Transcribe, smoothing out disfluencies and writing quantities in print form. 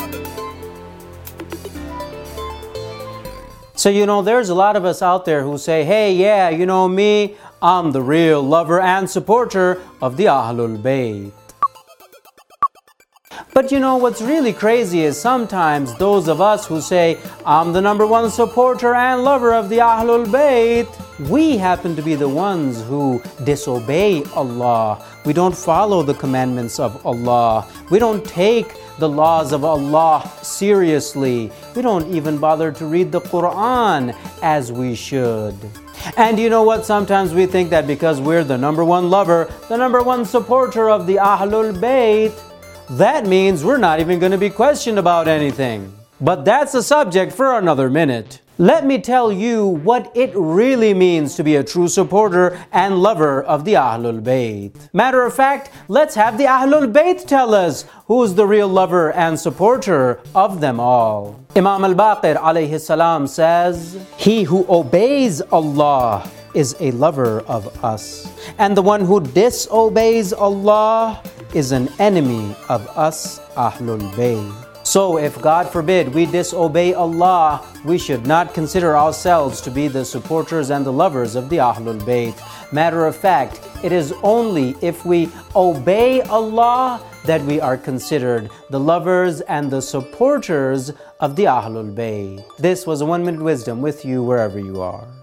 So there's a lot of us out there who say, hey, yeah, me, I'm the real lover and supporter of the Ahlul Bayt. But what's really crazy is sometimes those of us who say, I'm the number one supporter and lover of the Ahlul Bayt, we happen to be the ones who disobey Allah. We don't follow the commandments of Allah. We don't take the laws of Allah seriously. We don't even bother to read the Quran as we should. And you know what? Sometimes we think that because we're the number one lover, the number one supporter of the Ahlul Bayt, that means we're not even going to be questioned about anything. But that's a subject for another minute. Let me tell you what it really means to be a true supporter and lover of the Ahlul Bayt. Matter of fact, let's have the Ahlul Bayt tell us who's the real lover and supporter of them all. Imam al-Baqir alayhi salam says, he who obeys Allah is a lover of us, and the one who disobeys Allah is an enemy of us, Ahlul Bayt. So if, God forbid, we disobey Allah, we should not consider ourselves to be the supporters and the lovers of the Ahlul Bayt. Matter of fact, it is only if we obey Allah that we are considered the lovers and the supporters of the Ahlul Bayt. This was a 1 Minute Wisdom with you wherever you are.